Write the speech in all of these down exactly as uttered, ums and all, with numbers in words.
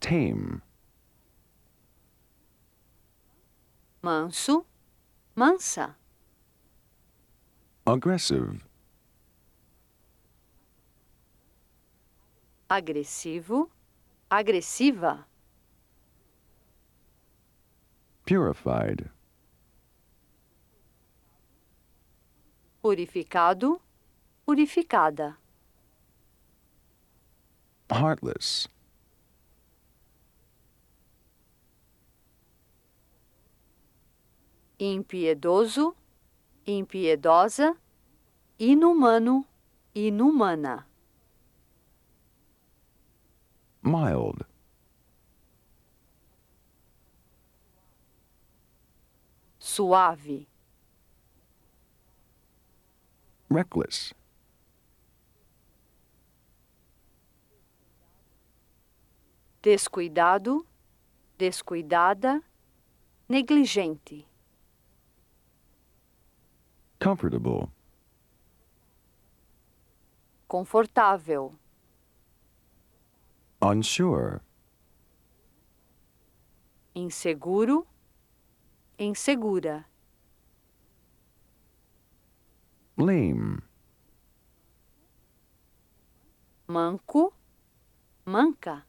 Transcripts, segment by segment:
Tame. Manso, mansa. Aggressive. Agressivo, agressiva. Purified. Purificado, purificada. Heartless. Impiedoso, impiedosa. Inumano, inumana. Mild. Suave. Reckless. Descuidado, descuidada. Negligente. Comfortable. Confortável. Unsure. Inseguro, insegura. Lame. Manco, manca.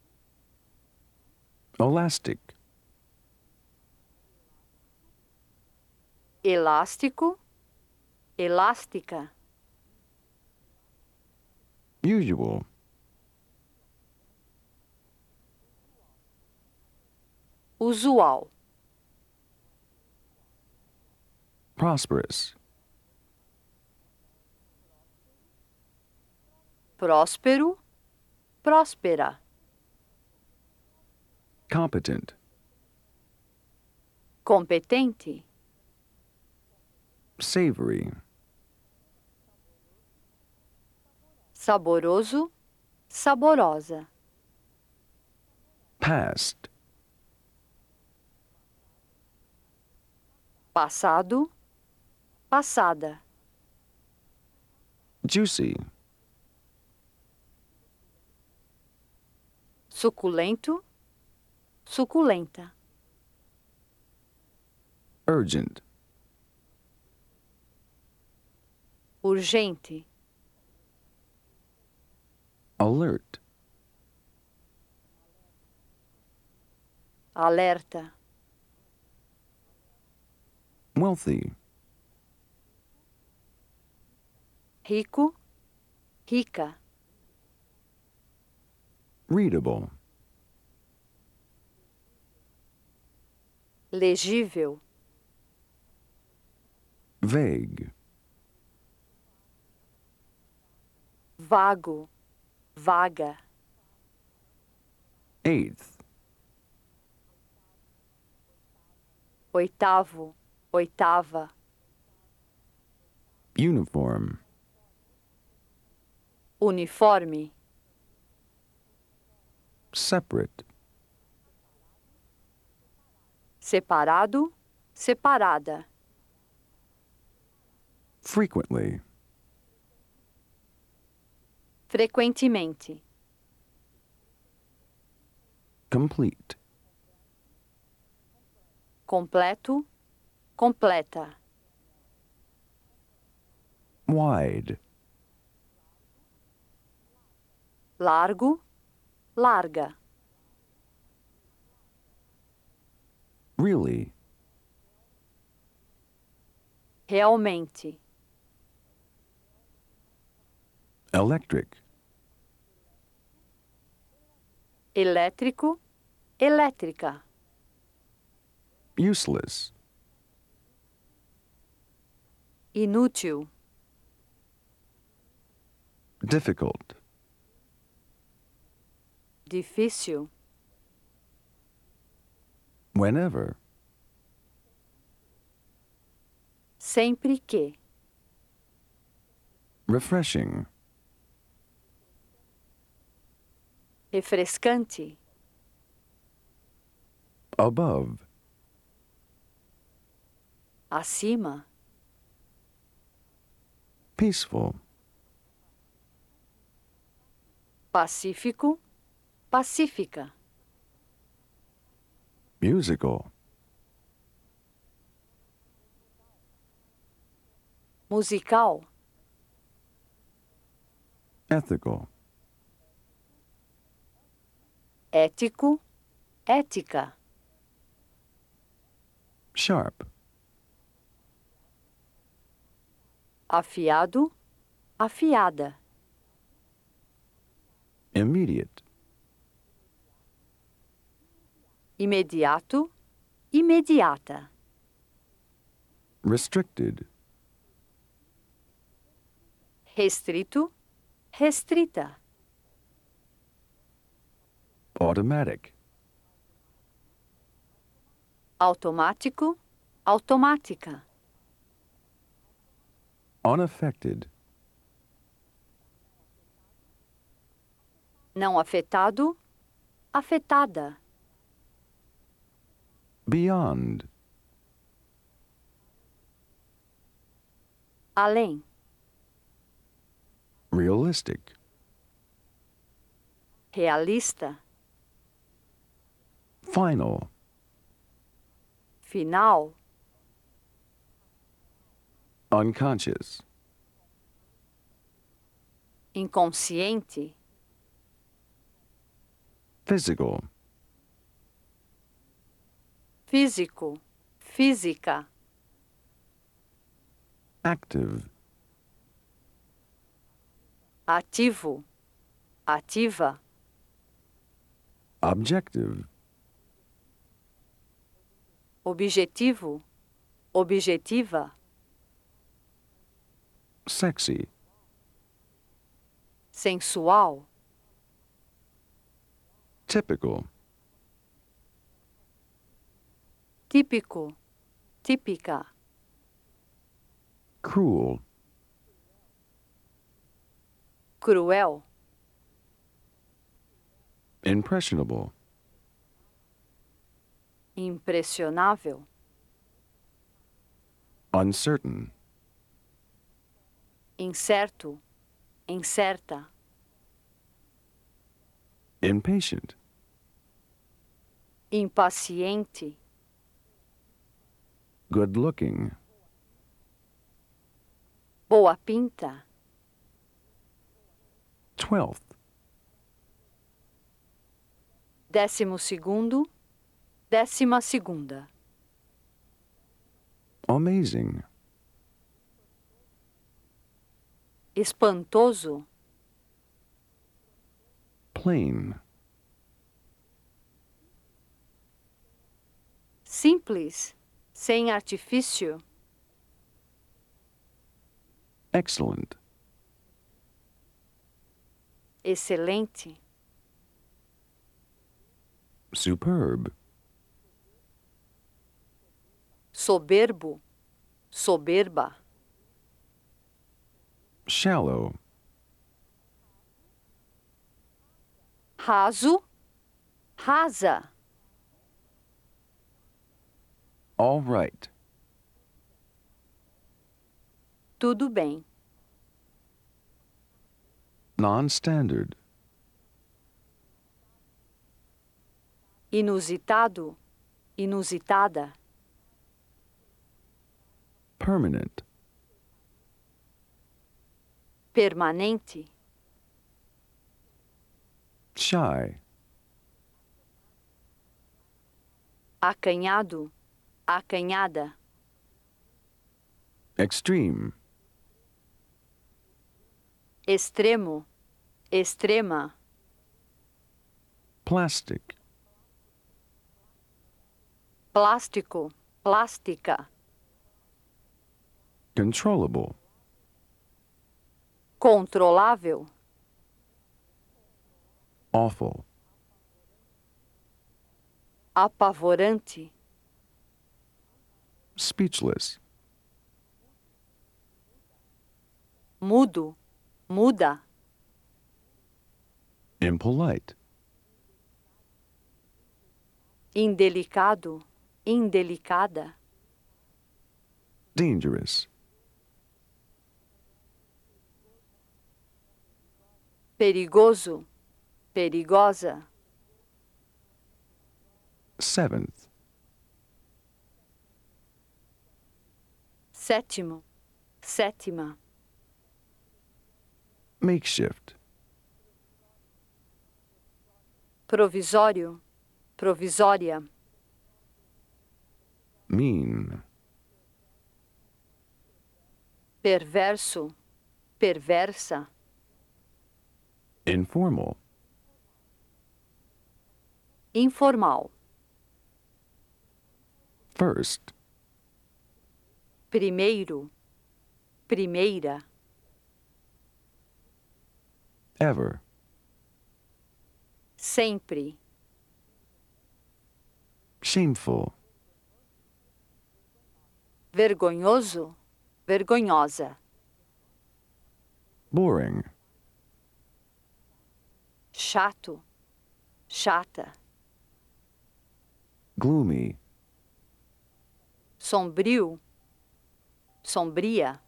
Elastic. Elástico, elástica. Usual. Usual. Prosperous. Próspero, próspera. Competent. Competente. Savory. Saboroso, saborosa. Past. Passado, passada. Juicy. Suculento, suculenta. Urgent. Urgente. Alert. Alerta. Wealthy. Rico, rica. Readable. Legível. Vague. Vago, vaga. Eighth. Oitavo, oitava. Uniform. Uniforme. Separate. Separado, separada. Frequently. Frequentemente. Complete. Completo, completa. Wide. Largo, larga. Really. Realmente. Electric. Elétrico, elétrica. Useless. Inútil. Difficult. Difícil. Whenever. Sempre que. Refreshing. Refrescante. Above. Acima. Peaceful. Pacífico, pacífica. Musical. musical, Ethical. ético, ética, Sharp. afiado, afiada, Immediate. imediato, imediata, Restricted. restrito, restrita, Automatic. automático, automática, Unaffected. não afetado, afetada, Beyond. além, Realistic. realista, Final. final, Unconscious. inconsciente, Physical. físico, física, Active. ativo, ativa, Objective. objetivo, objetiva, Sexy. sensual, Typical. típico, típica, Cruel. cruel, Impressionable. impressionável, Uncertain. incerto, incerta, Impatient. impaciente, Good looking. boa pinta, Twelfth. décimo segundo, décima segunda, Amazing. espantoso, Plain. simples, sem artifício, Excellent. excelente, Superb. soberbo, soberba, Shallow. raso, rasa, All right. tudo bem, Non-standard. inusitado, inusitada, Permanent. permanente, Shy. acanhado, acanhada, Extreme. extremo, extrema, Plastic. plástico, plástica, Controllable. controlável, Awful. apavorante, Speechless. mudo, muda, Impolite. indelicado, indelicada, Dangerous. perigoso, perigosa, Seventh. sétimo, sétima, Makeshift. provisório, provisória, Mean. perverso, perversa, Informal. informal, First. primeiro, primeira, Ever. sempre, Shameful. vergonhoso, vergonhosa, Boring. chato, chata, Gloomy. sombrio, sombria,